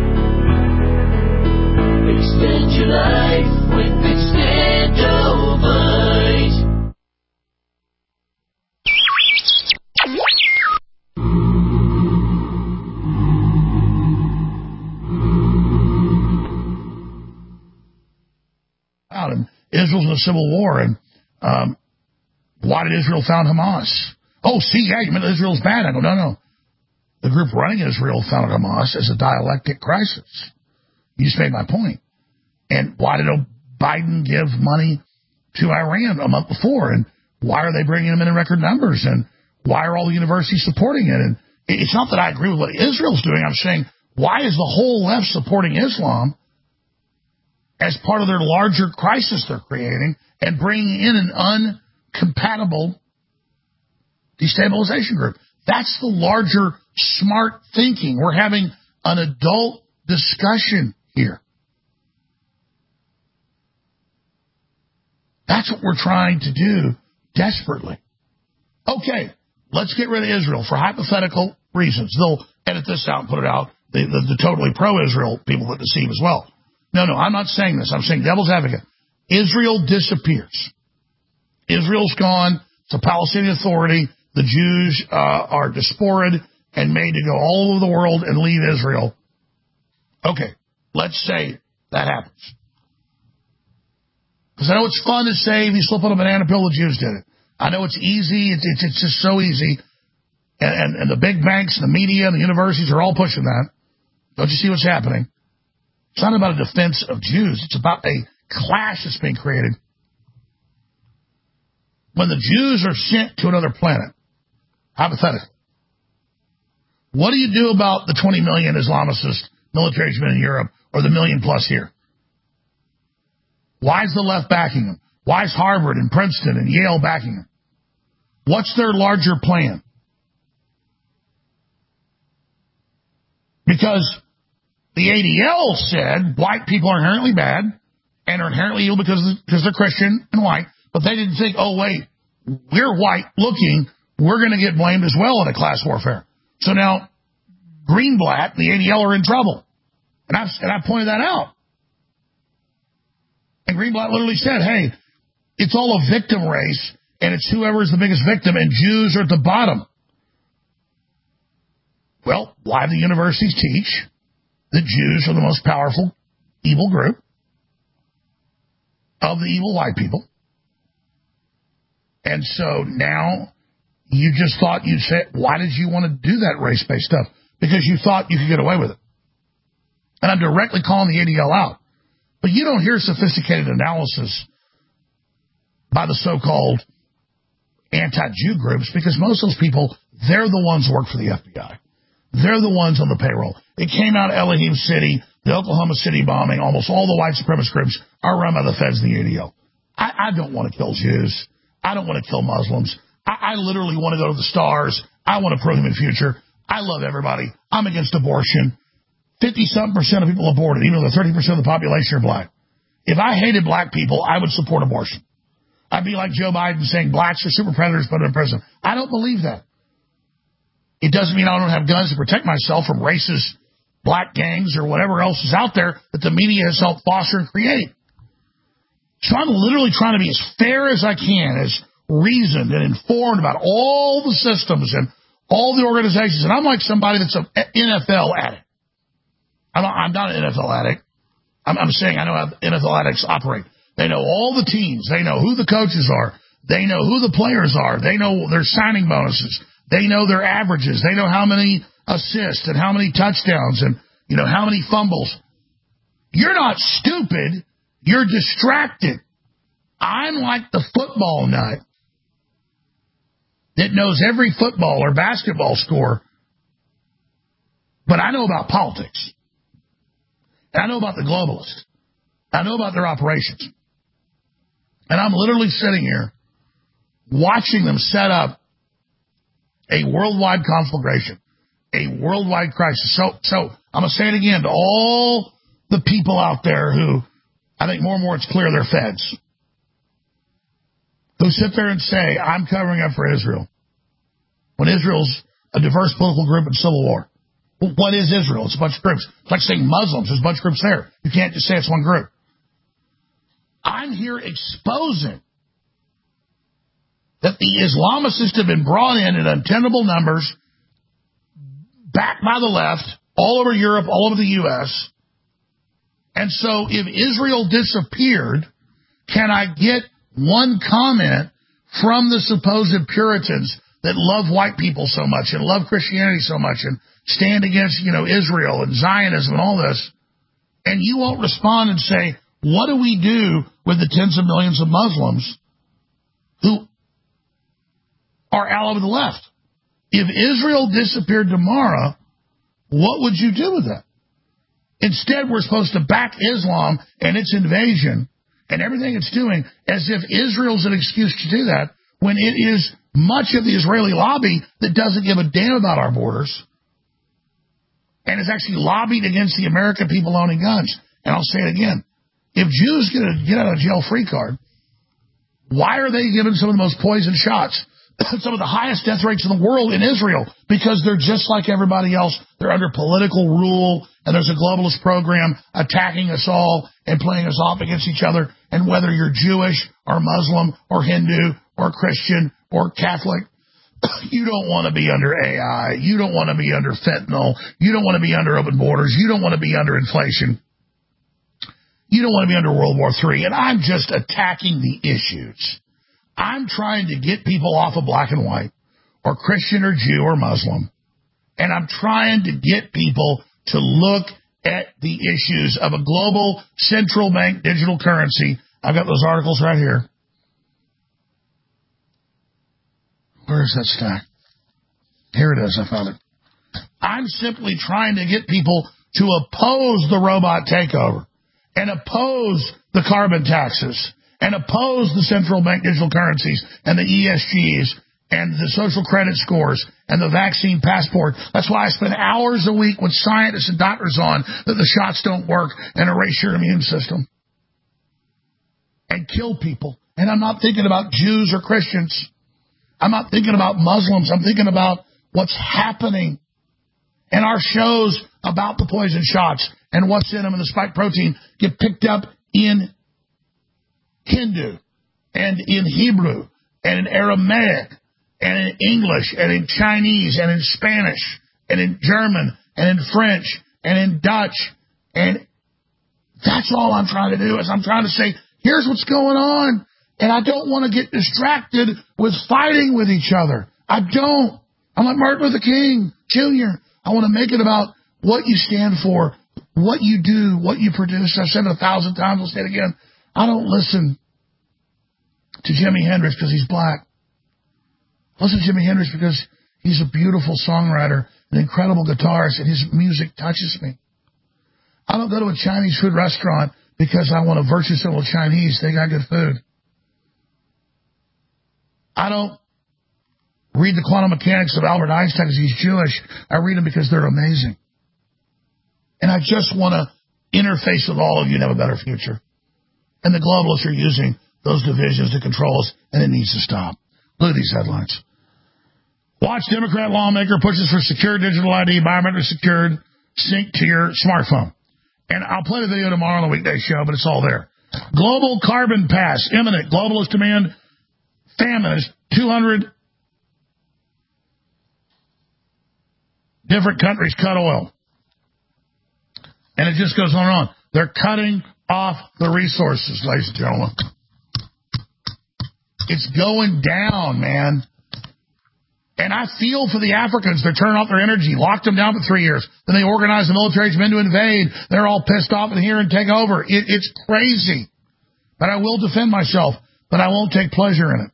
Extend your life with Extendovite. And Israel's in a civil war, and why did Israel found Hamas? Oh, see, yeah, you mean Israel's bad. I go, no. The group running Israel found Hamas as a dialectic crisis. You just made my point. And why did Biden give money to Iran a month before? And why are they bringing them in record numbers? And why are all the universities supporting it? And it's not that I agree with what Israel's doing. I'm saying, why is the whole left supporting Islam as part of their larger crisis they're creating and bringing in an uncompatible destabilization group? That's the larger smart thinking. We're having an adult discussion here. That's what we're trying to do desperately. Okay, let's get rid of Israel for hypothetical reasons. They'll edit this out and put it out. The totally pro-Israel people that deceive as well. No, I'm not saying this. I'm saying devil's advocate. Israel disappears. Israel's gone. It's a Palestinian authority. The Jews are diaspored and made to go all over the world and leave Israel. Okay, let's say that happens. Because I know it's fun to say if you slip on a banana peel, the Jews did it. I know it's easy. It's just so easy. And the big banks and the media and the universities are all pushing that. Don't you see what's happening? It's not about a defense of Jews. It's about a clash that's being created. When the Jews are sent to another planet, hypothetically, what do you do about the 20 million Islamicist military's been in Europe or the million plus here? Why is the left backing them? Why is Harvard and Princeton and Yale backing them? What's their larger plan? Because the ADL said white people are inherently bad and are inherently evil because they're Christian and white, but they didn't think, oh, wait, we're white looking, we're going to get blamed as well in a class warfare. So now Greenblatt and the ADL are in trouble. And I pointed that out. And Greenblatt literally said, hey, it's all a victim race, and it's whoever is the biggest victim, and Jews are at the bottom. Well, why do the universities teach that Jews are the most powerful evil group of the evil white people? And so now you just thought you'd say, why did you want to do that race-based stuff? Because you thought you could get away with it. And I'm directly calling the ADL out. But you don't hear sophisticated analysis by the so-called anti-Jew groups, because most of those people, they're the ones who work for the FBI. They're the ones on the payroll. It came out of Elohim City, the Oklahoma City bombing. Almost all the white supremacist groups are run by the feds and the ADL. I don't want to kill Jews. I don't want to kill Muslims. I literally want to go to the stars. I want a pro-human future. I love everybody. I'm against abortion. 50-something% of people aborted, even though 30% of the population are black. If I hated black people, I would support abortion. I'd be like Joe Biden saying blacks are super predators, put them in prison. I don't believe that. It doesn't mean I don't have guns to protect myself from racist black gangs or whatever else is out there that the media has helped foster and create. So I'm literally trying to be as fair as I can, as reasoned and informed about all the systems and all the organizations. And I'm like somebody that's an NFL addict. I'm not an NFL addict. I'm saying I know how NFL addicts operate. They know all the teams. They know who the coaches are. They know who the players are. They know their signing bonuses. They know their averages. They know how many assists and how many touchdowns and, you know, how many fumbles. You're not stupid. You're distracted. I'm like the football nut that knows every football or basketball score, but I know about politics. And I know about the globalists. I know about their operations. And I'm literally sitting here watching them set up a worldwide conflagration, a worldwide crisis. So I'm going to say it again to all the people out there who, I think more and more it's clear they're feds, who sit there and say, I'm covering up for Israel, when Israel's a diverse political group in civil war. Well, what is Israel? It's a bunch of groups. It's like saying Muslims. There's a bunch of groups there. You can't just say it's one group. I'm here exposing that the Islamicists have been brought in untenable numbers, backed by the left, all over Europe, all over the U.S. And so if Israel disappeared, can I get one comment from the supposed Puritans that love white people so much and love Christianity so much and stand against, Israel and Zionism and all this, and you won't respond and say, what do we do with the tens of millions of Muslims who are all over the left? If Israel disappeared tomorrow, what would you do with that? Instead, we're supposed to back Islam and its invasion and everything it's doing as if Israel's an excuse to do that, when it is much of the Israeli lobby that doesn't give a damn about our borders and is actually lobbied against the American people owning guns. And I'll say it again. If Jews get a get out of jail free card, why are they given some of the most poisoned shots? Some of the highest death rates in the world in Israel, because they're just like everybody else. They're under political rule, and there's a globalist program attacking us all and playing us off against each other. And whether you're Jewish or Muslim or Hindu or Christian or Catholic, you don't want to be under AI. You don't want to be under fentanyl. You don't want to be under open borders. You don't want to be under inflation. You don't want to be under World War III. And I'm just attacking the issues. I'm trying to get people off of black and white or Christian or Jew or Muslim. And I'm trying to get people to look at the issues of a global central bank digital currency. I've got those articles right here. Where is that stack? Here it is. I found it. I'm simply trying to get people to oppose the robot takeover and oppose the carbon taxes and oppose the central bank digital currencies and the ESGs and the social credit scores and the vaccine passport. That's why I spend hours a week with scientists and doctors on that the shots don't work and erase your immune system and kill people. And I'm not thinking about Jews or Christians. I'm not thinking about Muslims. I'm thinking about what's happening. And our shows about the poison shots and what's in them and the spike protein get picked up in Hindu and in Hebrew and in Aramaic and in English and in Chinese and in Spanish and in German and in French and in Dutch. And that's all I'm trying to do is I'm trying to say, here's what's going on. And I don't want to get distracted with fighting with each other. I don't. I'm like Martin Luther King Jr. I want to make it about what you stand for, what you do, what you produce. I've said it 1,000 times. I'll say it again. I don't listen to Jimi Hendrix because he's black. I listen to Jimi Hendrix because he's a beautiful songwriter, an incredible guitarist, and his music touches me. I don't go to a Chinese food restaurant because I want a virtue signal Chinese. They got good food. I don't read the quantum mechanics of Albert Einstein because he's Jewish. I read them because they're amazing. And I just want to interface with all of you and have a better future. And the globalists are using those divisions to control us, and it needs to stop. Look at these headlines. Watch Democrat lawmaker pushes for secure digital ID, biometric secured, sync to your smartphone. And I'll play the video tomorrow on the weekday show, but it's all there. Global carbon pass, imminent. Globalist demand famine is 200 different countries cut oil. And it just goes on and on. They're cutting off the resources, ladies and gentlemen. It's going down, man. And I feel for the Africans. They're turning off their energy, locked them down for 3 years. Then they organize the military to invade. They're all pissed off in here and take over. It's crazy. But I will defend myself, but I won't take pleasure in it.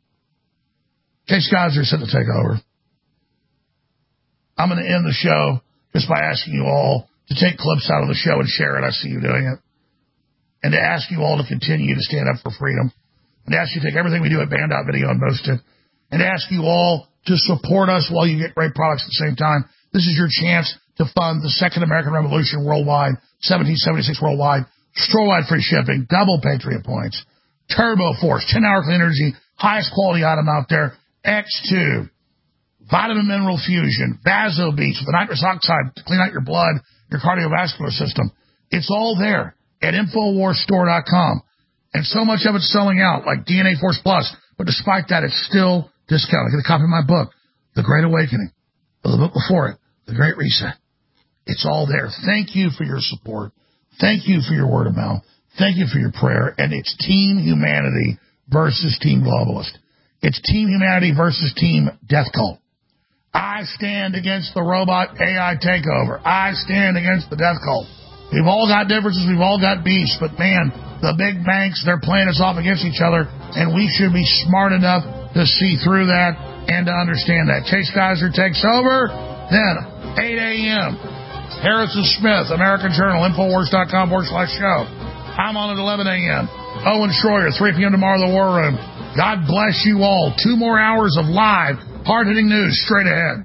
Case Geyser said to take over. I'm going to end the show just by asking you all to take clips out of the show and share it. I see you doing it. And to ask you all to continue to stand up for freedom. And to ask you to take everything we do at Band.video and post it. And to ask you all to support us while you get great products at the same time. This is your chance to fund the Second American Revolution worldwide, 1776 worldwide, store-wide free shipping, double Patriot points, Turbo Force, 10-hour clean energy, highest quality item out there, X2, vitamin mineral fusion, Vaso Beach with the nitrous oxide to clean out your blood, your cardiovascular system. It's all there at InfoWarsStore.com. And so much of it's selling out, like DNA Force Plus. But despite that, it's still discounted. Get a copy of my book, The Great Awakening, or the book before it, The Great Reset. It's all there. Thank you for your support. Thank you for your word of mouth. Thank you for your prayer. And it's Team Humanity versus Team Globalist. It's Team Humanity versus Team Death Cult. I stand against the robot AI takeover. I stand against the Death Cult. We've all got differences. We've all got beasts. But, man, the big banks, they're playing us off against each other. And we should be smart enough to see through that and to understand that. Chase Geyser takes over. Then, 8 a.m., Harrison Smith, American Journal, Infowars.com/show. I'm on at 11 a.m. Owen Schroyer, 3 p.m. tomorrow, The War Room. God bless you all. 2 more hours of live, hard-hitting news straight ahead.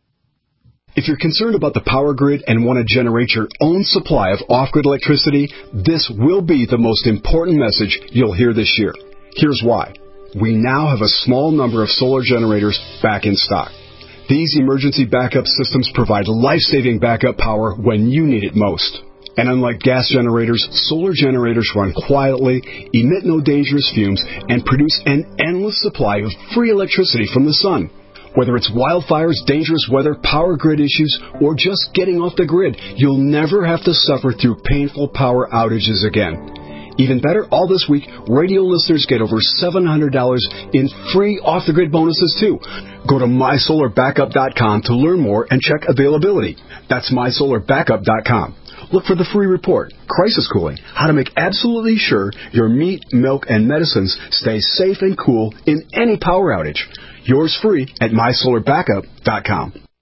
If you're concerned about the power grid and want to generate your own supply of off-grid electricity, this will be the most important message you'll hear this year. Here's why. We now have a small number of solar generators back in stock. These emergency backup systems provide life-saving backup power when you need it most. And unlike gas generators, solar generators run quietly, emit no dangerous fumes, and produce an endless supply of free electricity from the sun. Whether it's wildfires, dangerous weather, power grid issues, or just getting off the grid, you'll never have to suffer through painful power outages again. Even better, all this week, radio listeners get over $700 in free off-the-grid bonuses, too. Go to MySolarBackup.com to learn more and check availability. That's MySolarBackup.com. Look for the free report, Crisis Cooling, how to make absolutely sure your meat, milk, and medicines stay safe and cool in any power outage. Yours free at MySolarBackup.com.